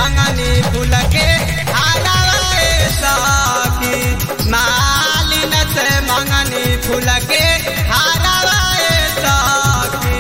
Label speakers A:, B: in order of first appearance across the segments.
A: मंगनी फूल के हारवाए सखी मालिन से मंगनी फूल के हारवाए सखी।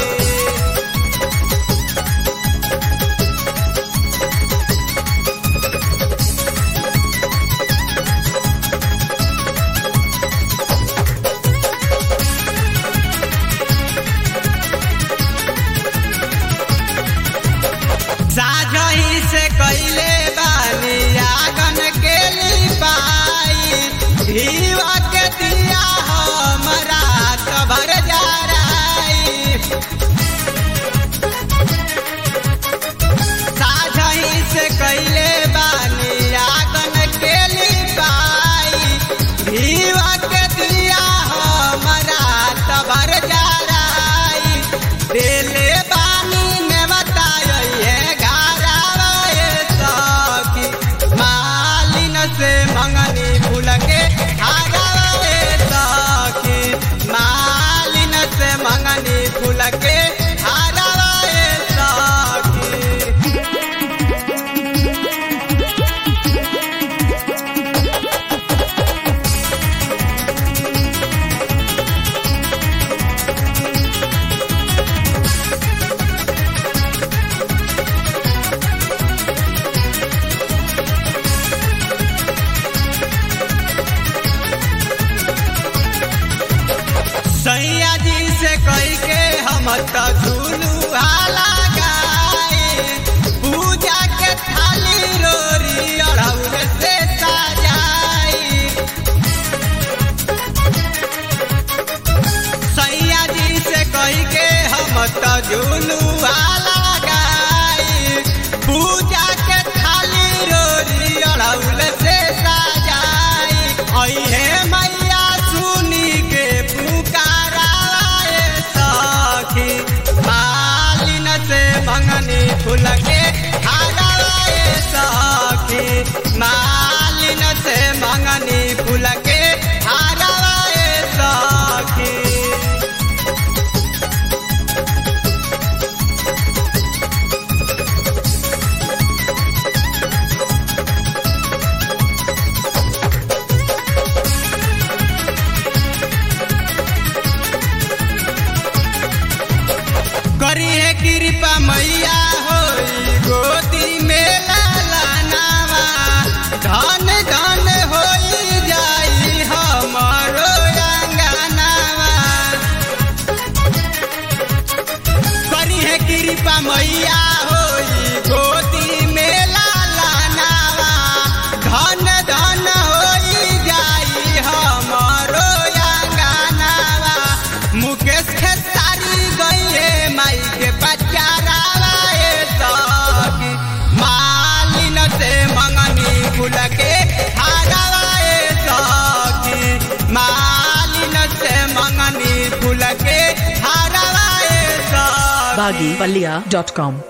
A: साझही से कैले बानी आगन के लिपाई धीवा के दिया हमरा भर जा रही। साझही से कैले बानी आगन के लिपाई धीवा के दिया हमरा भर जा रही। दिले बानी ने बताइए से मंगनी फूल के हारवाए सखी मालिन से मंगनी फूल के हारवाए सखी। सैया जी से कही के हम तो झूलुआ लगाए पूजा के थाली रोरी अड़हुल से सजाई। सैया जी से कही के हम तो झूलुआ लगाए पूजा के थाली रोरी अड़हुल से सजाई। अहे मैया सुनी के मालिन से मंगनी फूल के हारवाए सखी मालिन से मंगनी फूल के हारवाए सखी। करी है कृपा मैया होई गोदी में लालनावा धन धन होई जाई हमारो अंगनावा। करी है कृपा मैया होई गोदी में लालनावा धन धन होई जाई हमारो अंगनावा। मुकेश खेसारी गई माई के बचाराए सखी मालिन से मंगनी फूल के हारवाए सखी मालिन से मंगनी फूल के हारवाए सखी।
B: BaggyPallia.com